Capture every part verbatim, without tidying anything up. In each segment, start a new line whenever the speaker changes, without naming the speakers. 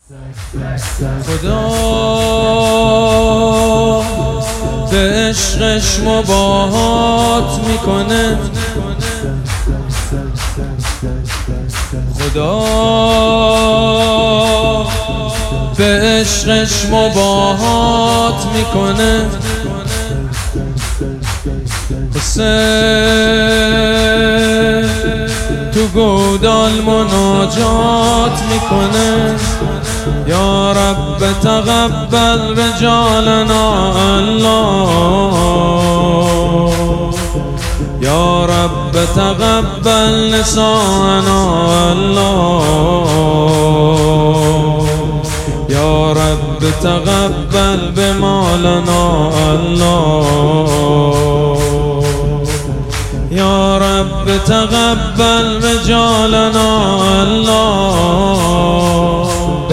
خدا به عشقش مباهات میکنه، خدا به عشقش مباهات میکنه. حسین تو گودال مناجات میکنه، یا رب تقبل رجالنا الله، یا رب تقبل نساءنا الله، یا رب تقبل بمالنا الله، یا رب تقبل رجالنا الله،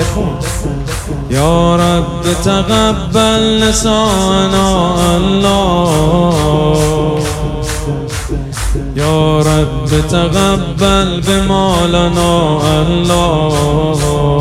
یا رب تقبل نساءنا الله، یا رب تقبل بمالنا الله.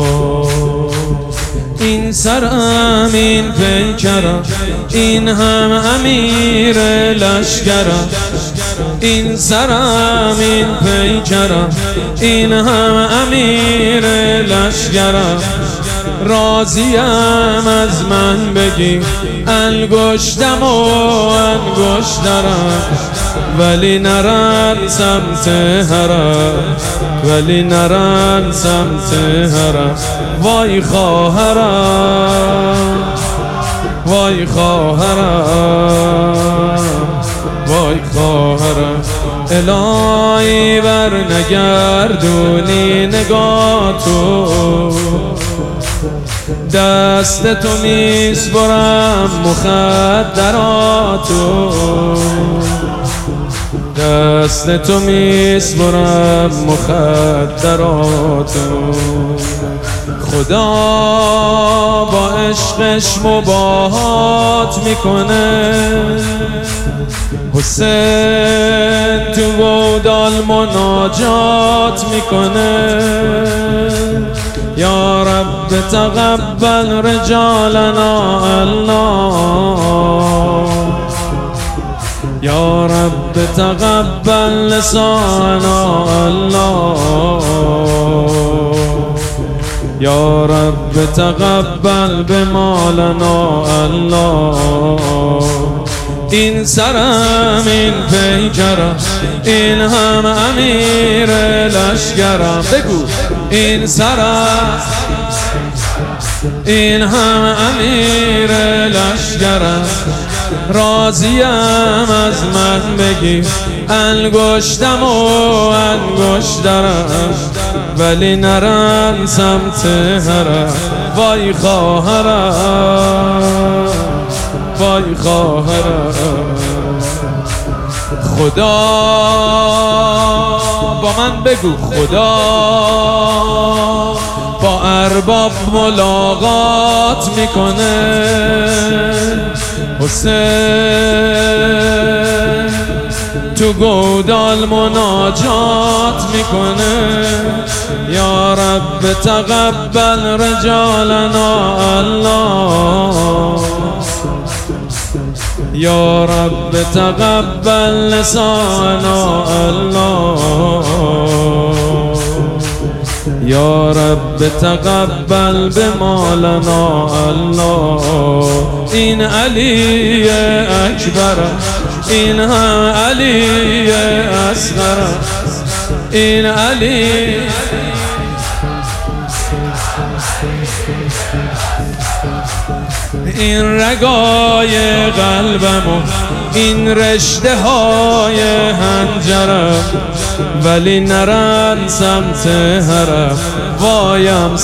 این سرم این پیکرم، این هم امیر لشکرم، این سرم این پیکرم، این هم امیر لشکرم. راضیم از من بگی انگشتم و انگشترم، ولی نرن سمت حرم، ولی نرن سمت حرم. وای خواهرم، وای خواهرم، وای خواهرم. الهی بر نگردونی نگاه تو، دست تو میسپرم مخدراتو، دست تو میسپرم مخدراتو. خدا با عشقش مباهات میکنه، حسین تو گودال مناجات میکنه، یا رب تقبل رجالنا الله، یا رب تقبل نساءنا الله، یا رب تقبل بمالنا الله. این سرم این پیکرم، این هم امیر لشکرم. بگو این سرم این هم امیر لشکرم. راضیم از من بگی انگشتم و انگشترم، ولی نرن سمت حرم. وای خواهرم، وای خواهرم. خدا با من بگو، خدا با ارباب ملاقات میکنه، حسین تو گودال مناجات میکنه، یا رب تقبل رجالنا الله، یا رب تقبل نساءنا الله، یا رب تقبل بمالنا الله. این علی اکبر، این هم علی اصغر، این علی این رگای قلبم و این رشته های هنجرم، ولی نرن سمت حرم. وایم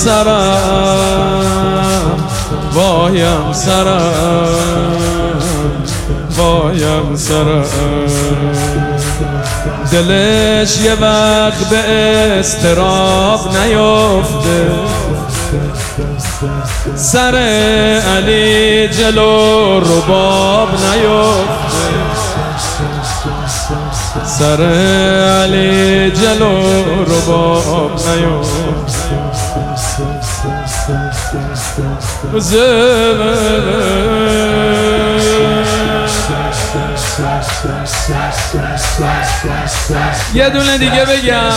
سرم، وایم سرم، وایم سرم. دلش یه وقت به اضطراب نیفته، سر علی جلو رباب نیفته، سر علی جلو رباب نیفته. یه دونه دیگه بگم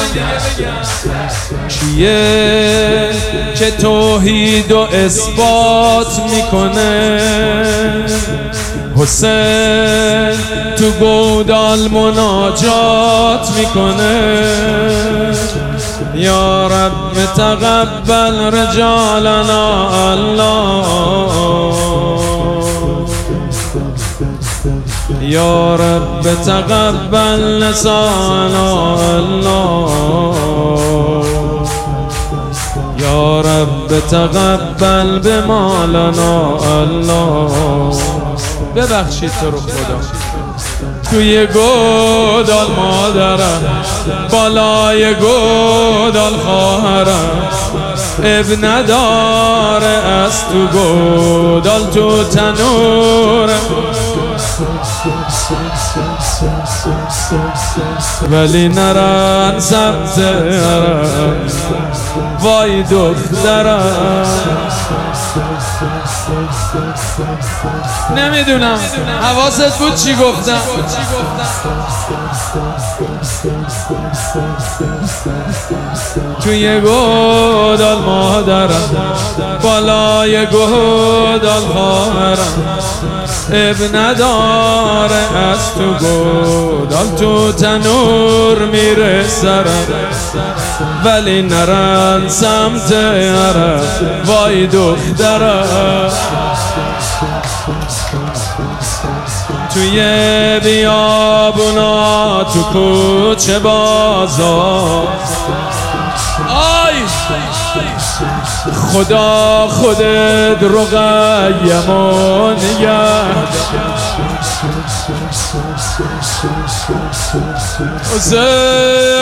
کیه که توحید و اثبات میکنه حسین تو گودال مناجات میکنه یا رب تقبل رجالنا الله یا رب تقبل نسانا الله یا رب تقبل بمالنا الله ببخشید تو رو خدا توی گودال مادرم بالای گودال خواهرم اب نداره از تو گودال تو تنورم ولی نرن سمت هرم وای دخترم نمیدونم حواست بود چی گفتم توی گودال مادرم بالای گودال خواهرم اب نداره از تو گودال تو تنور میره سرم ولی نرن سمت هرم وای دخترم توی بیابونا تو کوچه بازار آی خدا خودت رقیم و نگه حسین